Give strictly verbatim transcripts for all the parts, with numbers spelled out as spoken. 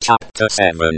Chapter seven.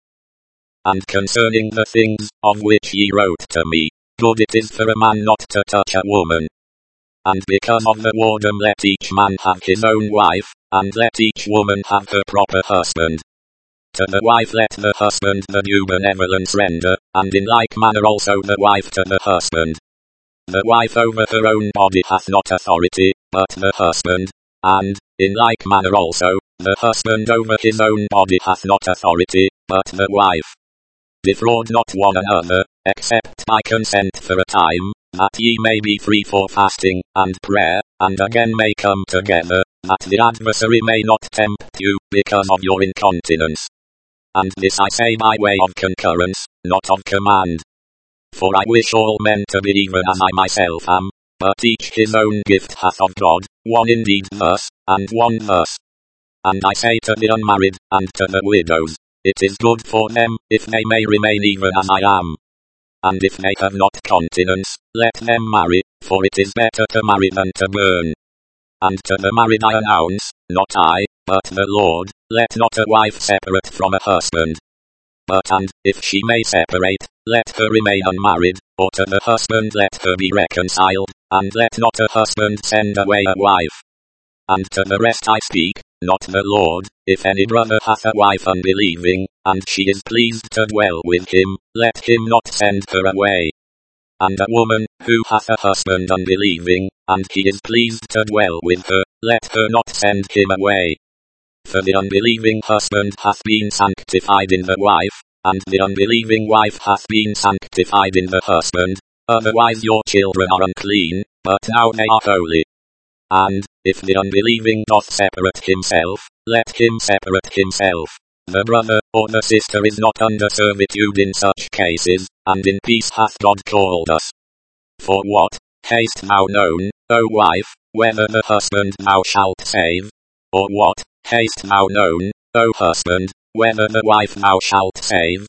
And concerning the things of which ye wrote to me, good it is for a man not to touch a woman. And because of the whoredom let each man have his own wife, and let each woman have her proper husband. To the wife let the husband the due benevolence render, and in like manner also the wife to the husband. The wife over her own body hath not authority, but the husband, and, in like manner also, the husband over his own body hath not authority, but the wife. Defraud not one another, except by consent for a time, that ye may be free for fasting, and prayer, and again may come together, that the adversary may not tempt you, because of your incontinence. And this I say by way of concurrence, not of command. For I wish all men to be even as I myself am, but each his own gift hath of God, one indeed thus, and one thus. And I say to the unmarried, and to the widows, it is good for them, if they may remain even as I am. And if they have not continence, let them marry, for it is better to marry than to burn. And to the married I announce, not I, but the Lord, let not a wife separate from a husband. But and, if she may separate, let her remain unmarried, or to the husband let her be reconciled, and let not a husband send away a wife. And to the rest I speak, not the Lord, if any brother hath a wife unbelieving, and she is pleased to dwell with him, let him not send her away. And a woman, who hath a husband unbelieving, and he is pleased to dwell with her, let her not send him away. For the unbelieving husband hath been sanctified in the wife, and the unbelieving wife hath been sanctified in the husband, otherwise your children are unclean, but now they are holy. And, if the unbelieving doth separate himself, let him separate himself. The brother, or the sister is not under servitude in such cases, and in peace hath God called us. For what, hast thou known, O wife, whether the husband thou shalt save? Or what, hast thou known, O husband, whether the wife thou shalt save?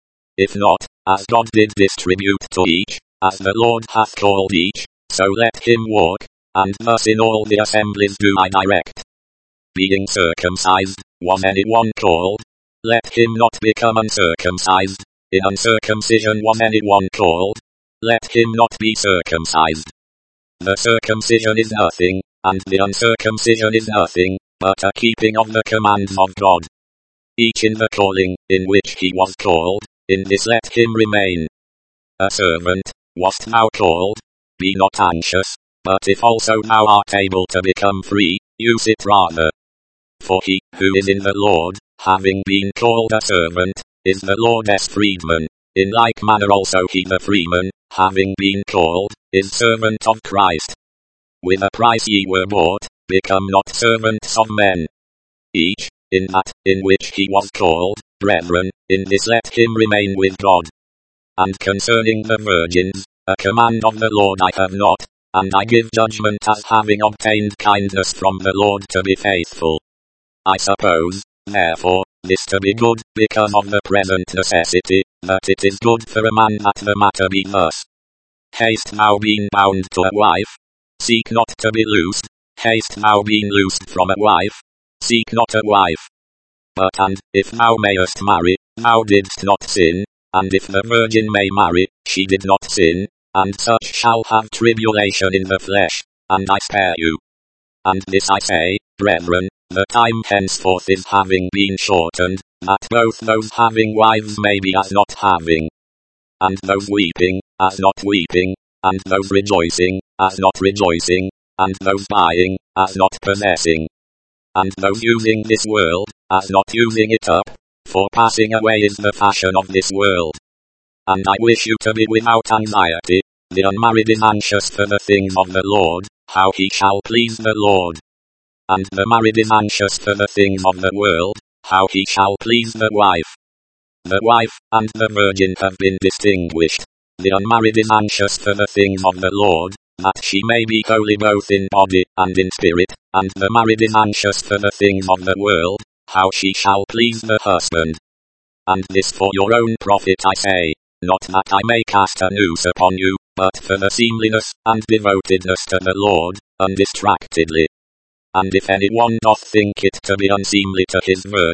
If not, as God did distribute to each, as the Lord hath called each, so let him walk, and thus in all the assemblies do I direct. Being circumcised, was any one called? Let him not become uncircumcised. In uncircumcision was any one called? Let him not be circumcised. The circumcision is nothing, and the uncircumcision is nothing, but a keeping of the commands of God. Each in the calling, in which he was called, in this let him remain. A servant, wast thou called? Be not anxious, but if also thou art able to become free, use it rather. For he, who is in the Lord, having been called a servant, is the Lord's freedman. In like manner also he the freeman, having been called, is servant of Christ. With a price ye were bought, become not servants of men. Each, in that, in which he was called, brethren, in this let him remain with God. And concerning the virgins, a command of the Lord I have not, and I give judgment as having obtained kindness from the Lord to be faithful. I suppose, therefore, this to be good, because of the present necessity, that it is good for a man that the matter be thus. Hast thou been bound to a wife? Seek not to be loosed. Hast thou been loosed from a wife? Seek not a wife. But and, if thou mayest marry, thou didst not sin, and if the virgin may marry, she did not sin, and such shall have tribulation in the flesh, and I spare you. And this I say, brethren, the time henceforth is having been shortened, that both those having wives may be as not having, and those weeping, as not weeping, and those rejoicing, as not rejoicing, and those buying, as not possessing, and those using this world, as not using it up, for passing away is the fashion of this world. And I wish you to be without anxiety. The unmarried is anxious for the things of the Lord, how he shall please the Lord. And the married is anxious for the things of the world, how he shall please the wife. The wife and the virgin have been distinguished. The unmarried is anxious for the things of the Lord, that she may be holy both in body and in spirit, and the married is anxious for the things of the world, how she shall please the husband. And this for your own profit I say, not that I may cast a noose upon you, but for the seemliness and devotedness to the Lord, undistractedly. And if any one doth think it to be unseemly to his virgin,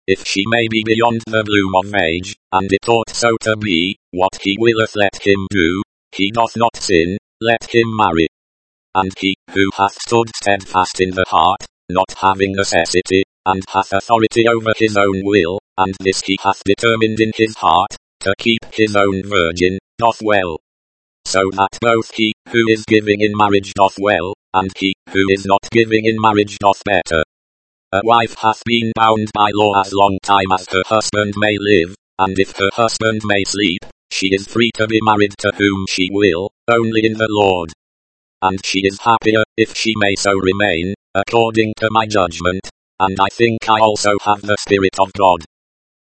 if she may be beyond the bloom of age, and it ought so to be, what he willeth let him do, he doth not sin, let him marry. And he, who hath stood steadfast in the heart, not having necessity, and hath authority over his own will, and this he hath determined in his heart, to keep his own virgin, doth well. So that both he, who is giving in marriage doth well, and he, who is not giving in marriage doth better. A wife hath been bound by law as long time as her husband may live, and if her husband may sleep, she is free to be married to whom she will, only in the Lord. And she is happier, if she may so remain, according to my judgment, and I think I also have the Spirit of God.